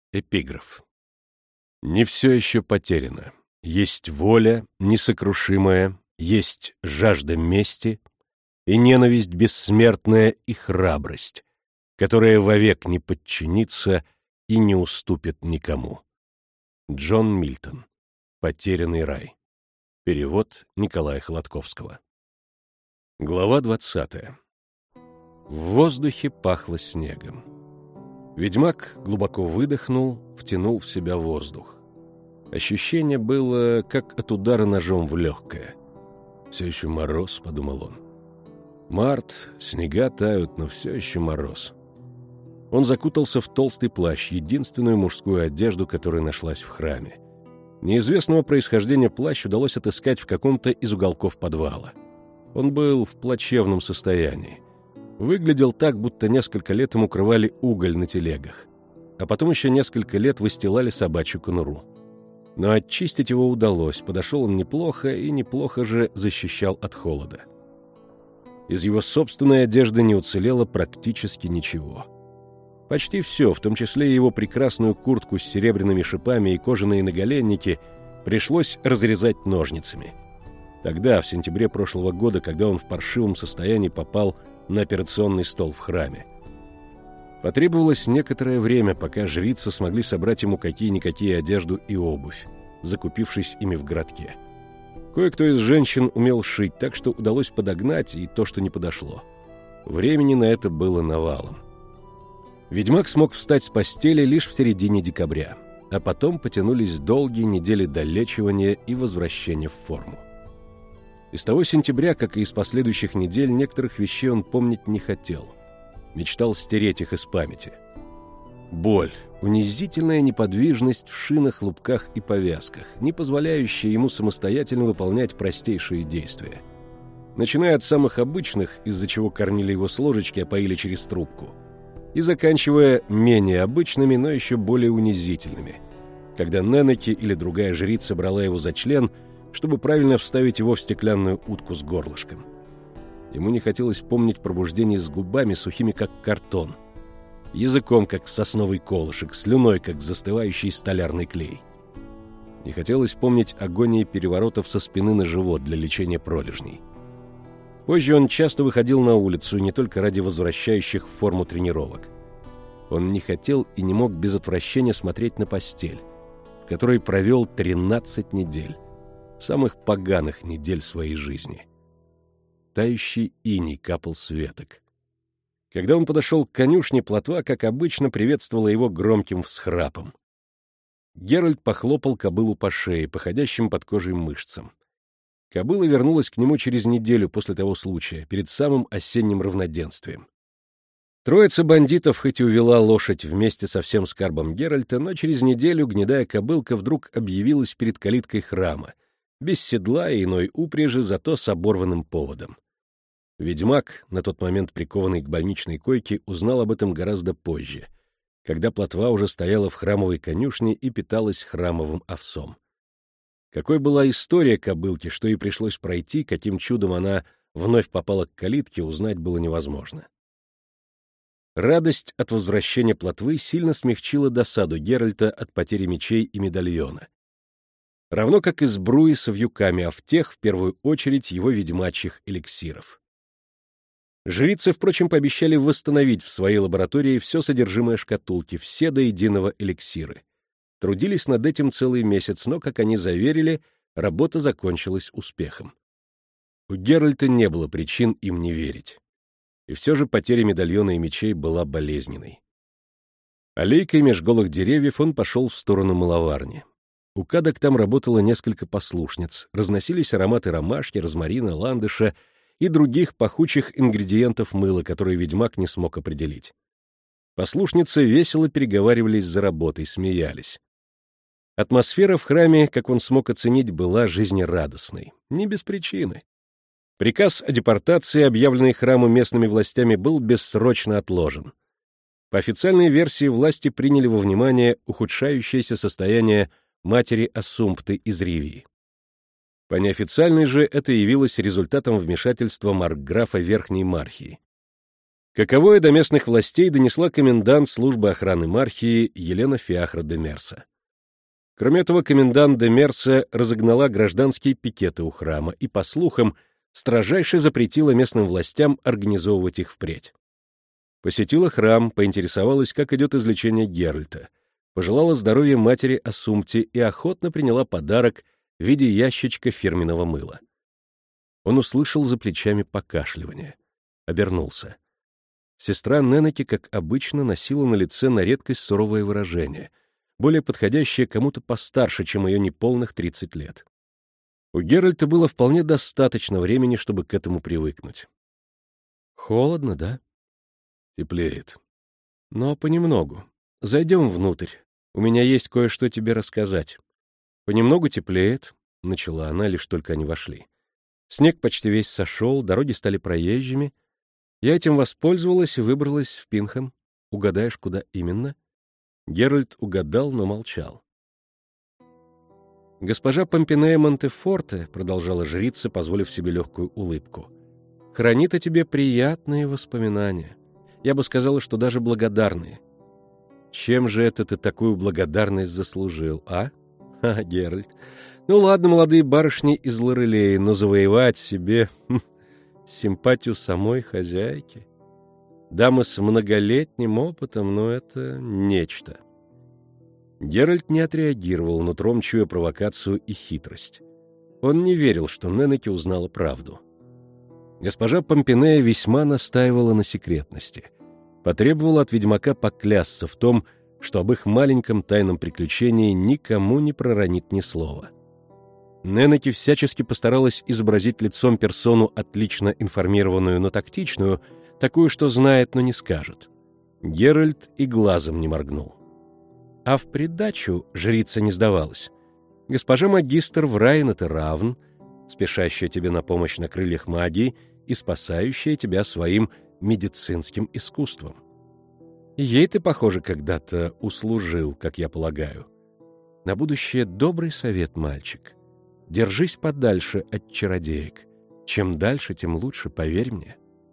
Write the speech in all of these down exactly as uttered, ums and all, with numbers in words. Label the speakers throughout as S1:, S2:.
S1: Эпиграф. Не все еще потеряно. Есть воля несокрушимая, есть жажда мести и ненависть бессмертная и храбрость, которая вовек не подчинится и не уступит никому. Джон Мильтон. Потерянный рай. Перевод Николая Холодковского. Глава двадцатая. В воздухе пахло снегом. Ведьмак глубоко выдохнул, втянул в себя воздух. Ощущение было, как от удара ножом в легкое. «Все еще мороз», — подумал он. «Март, снега тают, но все еще мороз». Он закутался в толстый плащ, единственную мужскую одежду, которая нашлась в храме. Неизвестного происхождения плащ удалось отыскать в каком-то из уголков подвала. Он был в плачевном состоянии. Выглядел так, будто несколько лет им укрывали уголь на телегах, а потом еще несколько лет выстилали собачью конуру. Но очистить его удалось, подошел он неплохо и неплохо же защищал от холода. Из его собственной одежды не уцелело практически ничего. Почти все, в том числе и его прекрасную куртку с серебряными шипами и кожаные наголенники, пришлось разрезать ножницами. Тогда, в сентябре прошлого года, когда он в паршивом состоянии попал на операционный стол в храме. Потребовалось некоторое время, пока жрицы смогли собрать ему какие-никакие одежду и обувь, закупившись ими в городке. Кое-кто из женщин умел шить, так что удалось подогнать и то, что не подошло. Времени на это было навалом. Ведьмак смог встать с постели лишь в середине декабря, а потом потянулись долгие недели долечивания и возвращения в форму. Из того сентября, как и из последующих недель, некоторых вещей он помнить не хотел. Мечтал стереть их из памяти. Боль, унизительная неподвижность в шинах, лупках и повязках, не позволяющая ему самостоятельно выполнять простейшие действия. Начиная от самых обычных, из-за чего кормили его с ложечки, а поили через трубку, и заканчивая менее обычными, но еще более унизительными, когда Ненеки или другая жрица брала его за член, чтобы правильно вставить его в стеклянную утку с горлышком. Ему не хотелось помнить пробуждение с губами, сухими как картон, языком как сосновый колышек, слюной как застывающий столярный клей. Не хотелось помнить агонии переворотов со спины на живот для лечения пролежней. Позже он часто выходил на улицу не только ради возвращающих в форму тренировок. Он не хотел и не мог без отвращения смотреть на постель, в которой провел тринадцать недель. Самых поганых недель своей жизни. Тающий иней капал с веток. Когда он подошел к конюшне, плотва, как обычно, приветствовала его громким всхрапом. Геральт похлопал кобылу по шее, походящим под кожей мышцам. Кобыла вернулась к нему через неделю после того случая, перед самым осенним равноденствием. Троица бандитов хоть и увела лошадь вместе со всем скарбом Геральта, но через неделю гнедая кобылка вдруг объявилась перед калиткой храма, без седла и иной упряжи, зато с оборванным поводом. Ведьмак, на тот момент прикованный к больничной койке, узнал об этом гораздо позже, когда плотва уже стояла в храмовой конюшне и питалась храмовым овсом. Какой была история кобылки, что ей пришлось пройти, каким чудом она вновь попала к калитке, узнать было невозможно. Радость от возвращения плотвы сильно смягчила досаду Геральта от потери мечей и медальона. Равно как и сбруи со вьюками, а в тех, в первую очередь, его ведьмачьих эликсиров. Жрицы, впрочем, пообещали восстановить в своей лаборатории все содержимое шкатулки, все до единого эликсиры. Трудились над этим целый месяц, но, как они заверили, работа закончилась успехом. У Геральта не было причин им не верить. И все же потеря медальона и мечей была болезненной. Аллейкой меж голых деревьев он пошел в сторону мыловарни. У кадок там работало несколько послушниц, разносились ароматы ромашки, розмарина, ландыша и других пахучих ингредиентов мыла, которые ведьмак не смог определить. Послушницы весело переговаривались за работой, смеялись. Атмосфера в храме, как он смог оценить, была жизнерадостной, не без причины. Приказ о депортации, объявленный храму местными властями, был бессрочно отложен. По официальной версии власти приняли во внимание ухудшающееся состояние матери Ассумпты из Ривии. По неофициальной же это явилось результатом вмешательства маркграфа Верхней Мархии. Каковое до местных властей донесла комендант службы охраны Мархии Елена Фиахра де Мерса. Кроме этого, комендант де Мерса разогнала гражданские пикеты у храма и, по слухам, строжайше запретила местным властям организовывать их впредь. Посетила храм, поинтересовалась, как идет излечение Геральта, пожелала здоровья матери Асумте и охотно приняла подарок в виде ящичка фирменного мыла. Он услышал за плечами покашливание. Обернулся. Сестра Ненеки, как обычно, носила на лице на редкость суровое выражение, более подходящее кому-то постарше, чем ее неполных тридцать лет. У Геральта было вполне достаточно времени, чтобы к этому привыкнуть. «Холодно, да?» «Теплеет. Но понемногу. Зайдем внутрь. У меня есть кое-что тебе рассказать. Понемногу теплеет», — начала она, лишь только они вошли. «Снег почти весь сошел, дороги стали проезжими. Я этим воспользовалась и выбралась в Пинхэм. Угадаешь, куда именно?» Геральт угадал, но молчал. «Госпожа Помпинея Монтефорте», — продолжала жрица, позволив себе легкую улыбку, — «хранит о тебе приятные воспоминания. Я бы сказала, что даже благодарные. Чем же это ты такую благодарность заслужил, а? Ха, Геральт. Ну ладно, молодые барышни из Лорелеи, но завоевать себе хм, симпатию самой хозяйки. Дамы с многолетним опытом, но это нечто». Геральт не отреагировал, нутром чуя провокацию и хитрость. Он не верил, что Ненеки узнала правду. Госпожа Помпинея весьма настаивала на секретности. Потребовала от ведьмака поклясться в том, что об их маленьком тайном приключении никому не проронит ни слова. Ненеки всячески постаралась изобразить лицом персону отлично информированную, но тактичную, такую, что знает, но не скажет. Геральт и глазом не моргнул. А в придачу жрица не сдавалась. Госпожа магистр Врайен это равн, спешащая тебе на помощь на крыльях магии и спасающая тебя своим медицинским искусством. Ей ты, похоже, когда-то услужил, как я полагаю. На будущее добрый совет, мальчик. Держись подальше от чародеек. Чем дальше, тем лучше, поверь мне.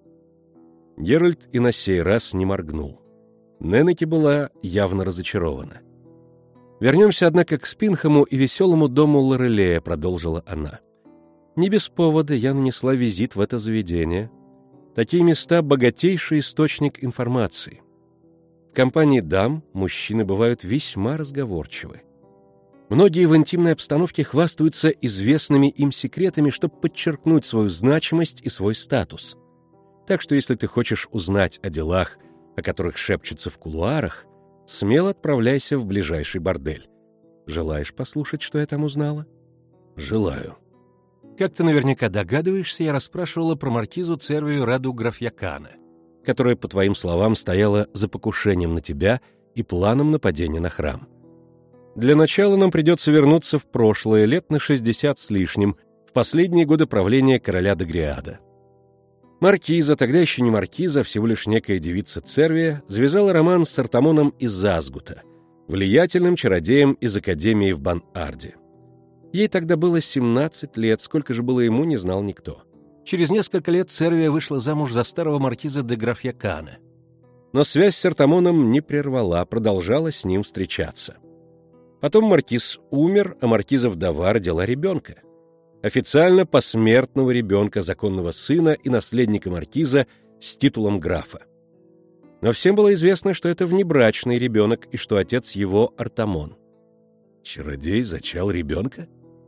S1: Геральт и на сей раз не моргнул. Ненеки была явно разочарована. «Вернемся, однако, к Спинхэму и веселому дому Лорелея», — продолжила она. «Не без повода я нанесла визит в это заведение. Такие места — богатейший источник информации. В компании дам мужчины бывают весьма разговорчивы. Многие в интимной обстановке хвастаются известными им секретами, чтобы подчеркнуть свою значимость и свой статус. Так что если ты хочешь узнать о делах, о которых шепчутся в кулуарах, смело отправляйся в ближайший бордель. Желаешь послушать, что я там узнала?» «Желаю». «Как ты наверняка догадываешься, я расспрашивала про маркизу Цервию Раду Графьякана, которая, по твоим словам, стояла за покушением на тебя и планом нападения на храм. Для начала нам придется вернуться в прошлое, лет на шестьдесят с лишним, в последние годы правления короля Дегриада. Маркиза, тогда еще не маркиза, а всего лишь некая девица Цервия, завязала роман с Артамоном из Азгута, влиятельным чародеем из Академии в Бан-Арде. Ей тогда было семнадцать лет, сколько же было ему, не знал никто. Через несколько лет Цервия вышла замуж за старого маркиза де Графьякана. Но связь с Артамоном не прервала, продолжала с ним встречаться. Потом маркиз умер, а маркиза вдова родила ребенка. Официально посмертного ребенка, законного сына и наследника маркиза с титулом графа. Но всем было известно, что это внебрачный ребенок и что отец его Артамон. Чародей зачал ребенка?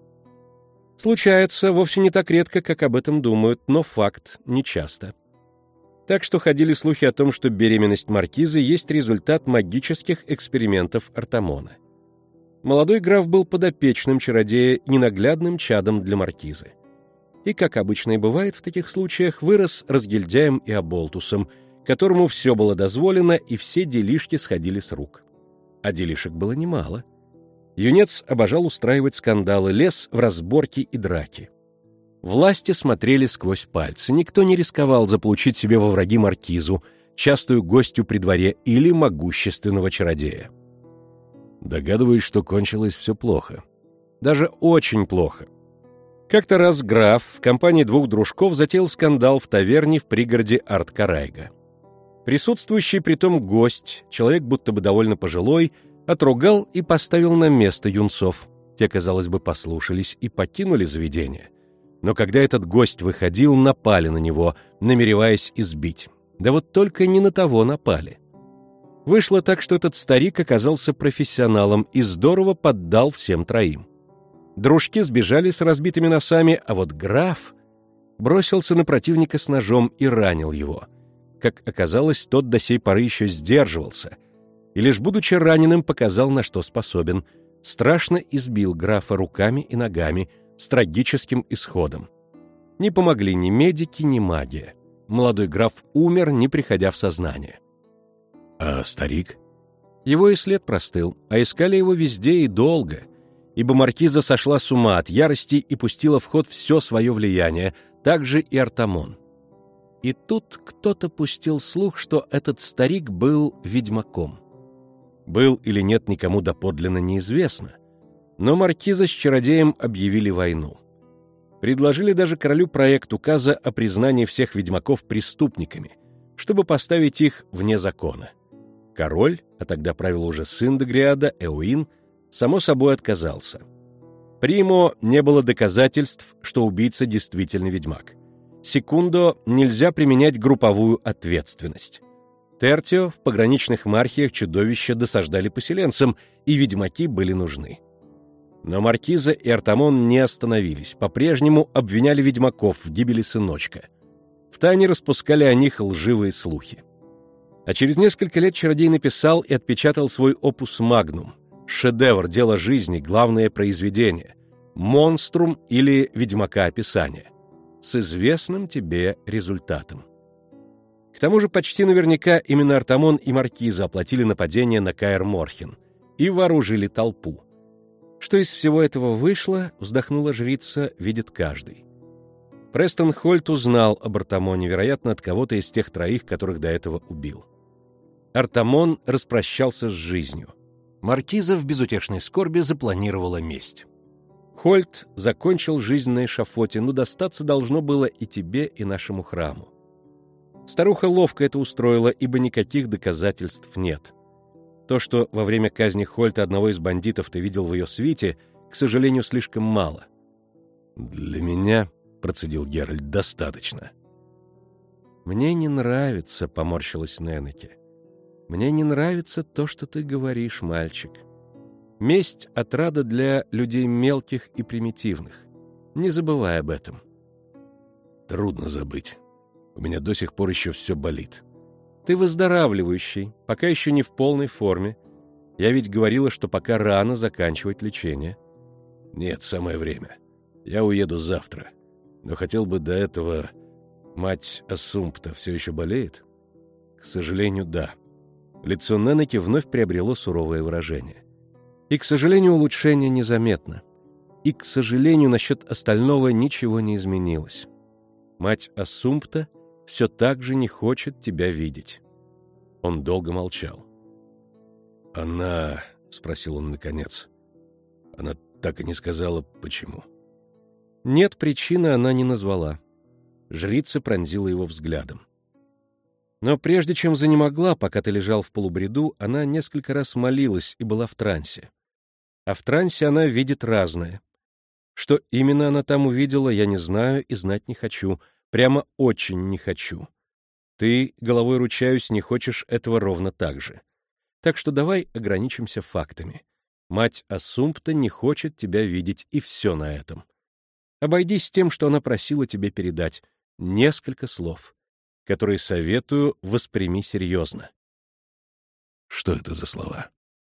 S1: Случается, вовсе не так редко, как об этом думают, но факт нечасто. Так что ходили слухи о том, что беременность маркизы есть результат магических экспериментов Артамона. Молодой граф был подопечным чародея, ненаглядным чадом для маркизы. И, как обычно и бывает в таких случаях, вырос разгильдяем и оболтусом, которому все было дозволено и все делишки сходили с рук. А делишек было немало. Юнец обожал устраивать скандалы, лез в разборки и драки. Власти смотрели сквозь пальцы, никто не рисковал заполучить себе во враги маркизу, частую гостью при дворе или могущественного чародея. Догадываюсь, что кончилось все плохо. Даже очень плохо. Как-то раз граф в компании двух дружков затеял скандал в таверне в пригороде Арт-Карайга. Присутствующий притом гость, человек будто бы довольно пожилой, отругал и поставил на место юнцов. Те, казалось бы, послушались и покинули заведение. Но когда этот гость выходил, напали на него, намереваясь избить. Да вот только не на того напали. Вышло так, что этот старик оказался профессионалом и здорово поддал всем троим. Дружки сбежали с разбитыми носами, а вот граф бросился на противника с ножом и ранил его. Как оказалось, тот до сей поры еще сдерживался, и лишь будучи раненым показал, на что способен. Страшно избил графа руками и ногами с трагическим исходом. Не помогли ни медики, ни магия. Молодой граф умер, не приходя в сознание.
S2: А старик?
S1: Его и след простыл, а искали его везде и долго, ибо маркиза сошла с ума от ярости и пустила в ход все свое влияние, также и Артамон. И тут кто-то пустил слух, что этот старик был ведьмаком. Был или нет, никому доподлинно неизвестно, но маркиза с чародеем объявили войну. Предложили даже королю проект указа о признании всех ведьмаков преступниками, чтобы поставить их вне закона. Король, а тогда правил уже сын Дегриада, Эуин, само собой отказался. Примо, не было доказательств, что убийца действительно ведьмак. Секундо, нельзя применять групповую ответственность. Тертио, в пограничных мархиях чудовища досаждали поселенцам, и ведьмаки были нужны. Но маркиза и Артамон не остановились, по-прежнему обвиняли ведьмаков в гибели сыночка. Втайне распускали о них лживые слухи. А через несколько лет чародей написал и отпечатал свой опус магнум, шедевр дела жизни, главное произведение, монструм или ведьмака описание, с известным тебе результатом. К тому же почти наверняка именно Артамон и маркиза оплатили нападение на Каэр-Морхен и вооружили толпу. Что из всего этого вышло, вздохнула жрица, видит каждый. Престон Хольт узнал об Артамоне, вероятно, от кого-то из тех троих, которых до этого убил. Артамон распрощался с жизнью. Маркиза в безутешной скорби запланировала месть. Хольт закончил жизнь на эшафоте, но достаться должно было и тебе, и нашему храму. Старуха ловко это устроила, ибо никаких доказательств нет. То, что во время казни Хольта одного из бандитов ты видел в ее свите, к сожалению, слишком мало.
S2: «Для меня, — процедил Геральт, — достаточно».
S1: «Мне не нравится, — поморщилась Ненеке. — Мне не нравится то, что ты говоришь, мальчик. Месть — отрада для людей мелких и примитивных. Не забывай об этом».
S2: «Трудно забыть. У меня до сих пор еще все болит».
S1: «Ты выздоравливающий, пока еще не в полной форме. Я ведь говорила, что пока рано заканчивать лечение».
S2: «Нет, самое время. Я уеду завтра. Но хотел бы до этого... Мать Ассумпта все еще болеет?»
S1: «К сожалению, да». Лицо Ненеки вновь приобрело суровое выражение. «И, к сожалению, улучшение незаметно. И, к сожалению, насчет остального ничего не изменилось. Мать Ассумпта все так же не хочет тебя видеть». Он долго молчал.
S2: «Она...» — спросил он наконец. «Она так и не сказала, почему?»
S1: «Нет, причины она не назвала». Жрица пронзила его взглядом. «Но прежде чем занемогла, пока ты лежал в полубреду, она несколько раз молилась и была в трансе. А в трансе она видит разное. Что именно она там увидела, я не знаю и знать не хочу. Прямо очень не хочу. Ты, головой ручаюсь, не хочешь этого ровно так же. Так что давай ограничимся фактами. Мать Ассумпта не хочет тебя видеть, и все на этом. Обойдись тем, что она просила тебе передать. Несколько слов, которые советую восприми серьезно».
S2: «Что это за слова?»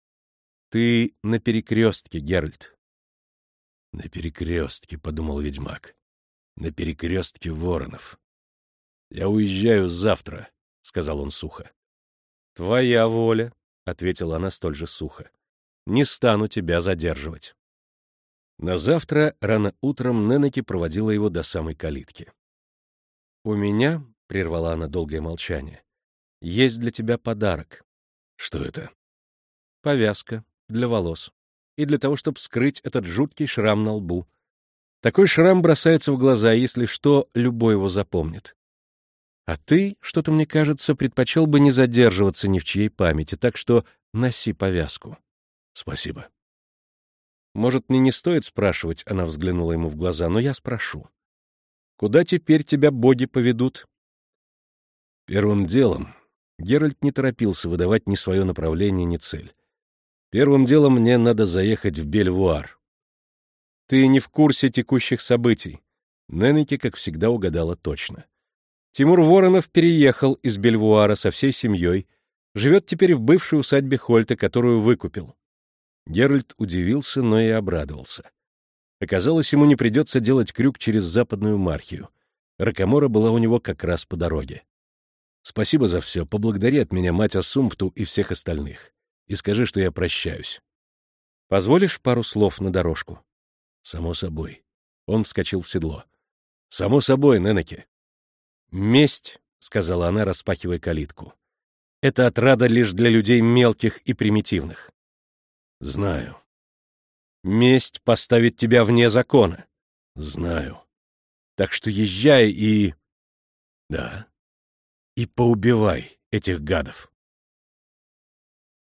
S1: «Ты на перекрестке, Геральт».
S2: «На перекрестке», — подумал ведьмак. «На перекрестке воронов». «Я уезжаю завтра», — сказал он сухо.
S1: «Твоя воля», — ответила она столь же сухо. «Не стану тебя задерживать». На завтра рано утром Ненеки проводила его до самой калитки. «У меня, — прервала она долгое молчание, — есть для тебя подарок».
S2: «Что это?»
S1: «Повязка для волос. И для того, чтобы скрыть этот жуткий шрам на лбу. Такой шрам бросается в глаза, если что, любой его запомнит. А ты, что-то мне кажется, предпочел бы не задерживаться ни в чьей памяти, так что носи повязку.
S2: Спасибо.
S1: Может, мне не стоит спрашивать, она взглянула ему в глаза, но я спрошу. Куда теперь тебя боги поведут?
S2: Первым делом Геральт не торопился выдавать ни свое направление, ни цель. Первым делом мне надо заехать в Бельвуар.
S1: Ты не в курсе текущих событий. Ненеке, как всегда, угадала точно. Тимур Воронов переехал из Бельвуара со всей семьей, живет теперь в бывшей усадьбе Хольта, которую выкупил. Геральт удивился, но и обрадовался. Оказалось, ему не придется делать крюк через Западную Мархию. Рокамора была у него как раз по дороге. Спасибо за все, поблагодари от меня мать Ассумпту и всех остальных. И скажи, что я прощаюсь. Позволишь пару слов на дорожку?
S2: Само собой. Он вскочил в седло. Само собой, Ненеке.
S1: Месть, — сказала она, распахивая калитку, — это отрада лишь для людей мелких и примитивных.
S2: Знаю.
S1: Месть поставит тебя вне закона.
S2: Знаю.
S1: Так что езжай и...
S2: Да.
S1: И поубивай этих гадов.